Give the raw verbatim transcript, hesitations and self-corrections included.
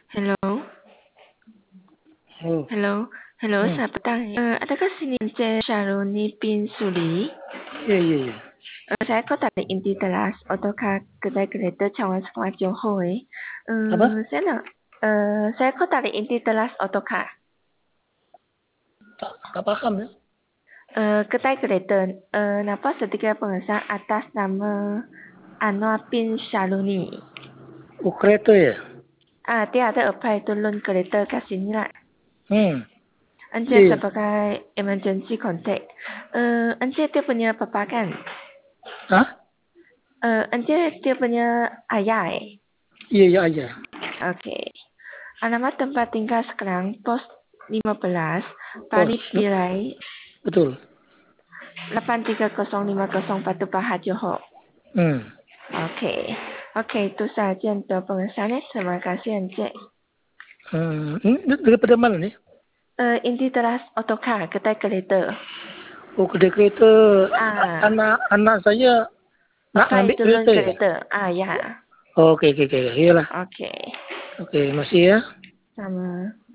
Hello, Oh, hello, hello, hmm. selamat petang. Uh, adakah sini Encik Syaroni bin Suli? Ya, ya, ya. Uh, saya kau tak ada inti telas autocar kedai kereta cawan sekolah Johor. Eh. Apa? Uh, saya nak, uh, saya kau tak ada inti telas autocar. Tak, tak paham ya. Uh, kedai kereta, uh, nampak setika pengesan atas nama Anwar bin Syaroni. Oh, kereta ya? Ah, dia ada apply turun kereta kat sini lah. Hmm. Ya, Encik ya. sebagai emergency contact. Uh, Encik dia punya papa kan? Hah? Uh, Encik dia punya ayah eh? Iya, ya, ya. Okey. Alamat tempat tinggal sekarang pos lima belas Pos. Bali Pirai Betul. lapan tiga kosong lima kosong Batu Pahat Johor. Hmm. Okey. Okey, itu saja untuk pengesahan. Terima kasih Encik. Hmm. Ini daripada mana ni? Uh, inti teras autocar kedai kereta. Oh, kedai kereta. Ah, Anak anak saya nak apply ambil turun kereta ya? kereta. Ah, ya. Oh, okey, okey, okey. Iyalah. Okey. Okey, masih ya. Sama.